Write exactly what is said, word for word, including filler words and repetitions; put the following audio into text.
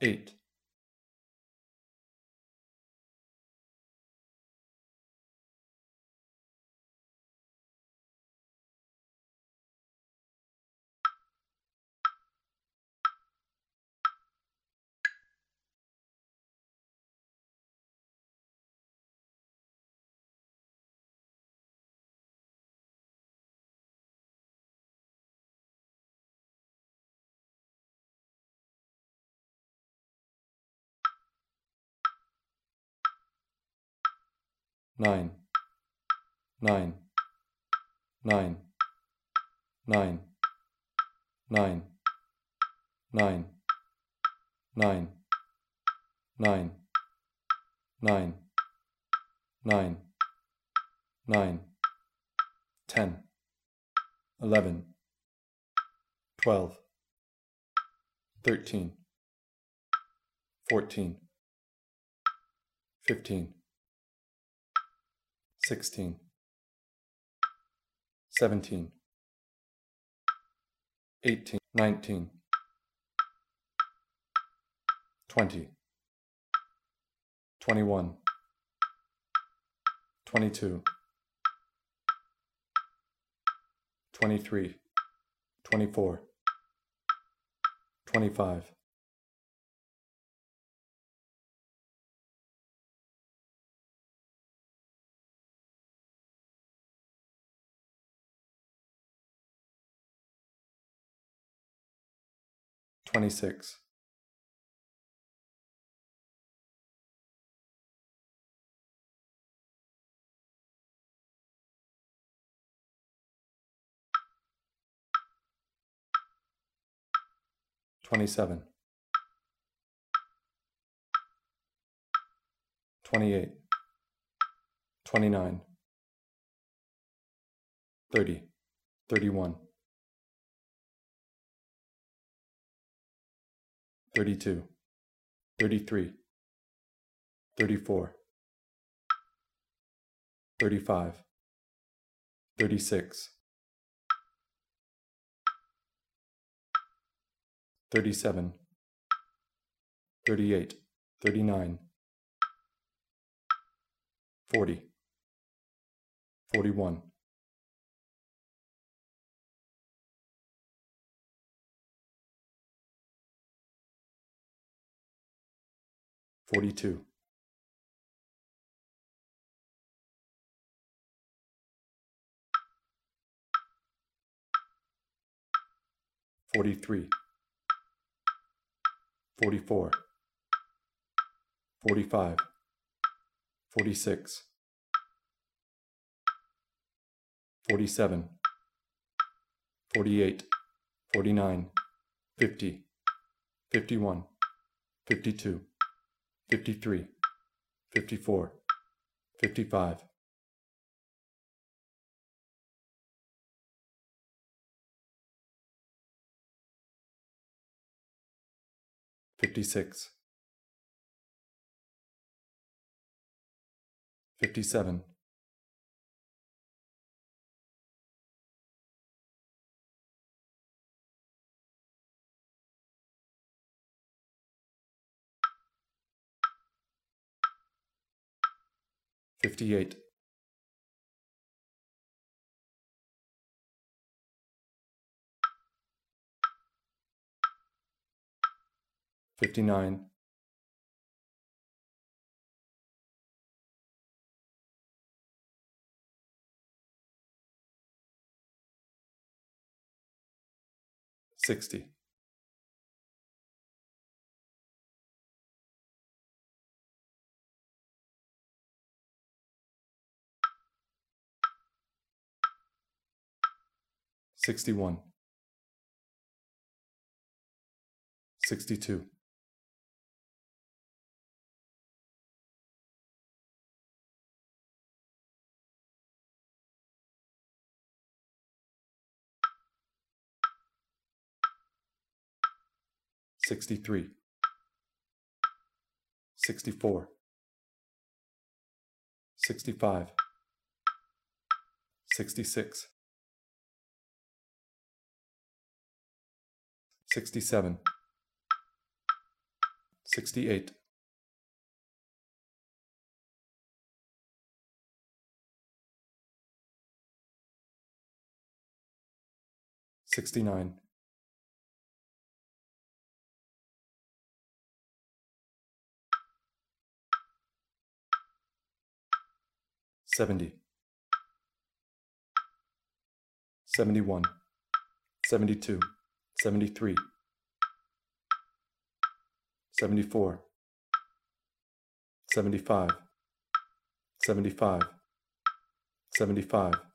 eight, nine, nine, nine, nine, nine, nine, nine, nine, nine, nine, nine, ten, eleven, twelve, thirteen, fourteen, fifteen, sixteen, seventeen, eighteen, nineteen, twenty, twenty-one, twenty-two, twenty-three, twenty-four, twenty-five, twenty-six, twenty-seven, twenty-eight, twenty-nine, thirty, thirty-one, thirty-two, thirty-three, thirty-four, thirty-five, thirty-six, thirty-seven, thirty-eight, thirty-nine, forty, forty-one, forty-two, forty-three, forty-four, forty-five, forty-six, forty-seven, forty-eight, forty-nine, fifty, fifty-one, fifty-two, fifty-three, fifty-four, fifty-five, fifty-six, fifty-seven, fifty-eight, fifty-nine, sixty, sixty-one, sixty-two, sixty-three, sixty-four, sixty-five, sixty-six, sixty-seven, sixty-eight, sixty-nine, seventy, seventy-one, seventy-two, seventy-three, seventy-four, seventy-five, seventy-five, seventy-five,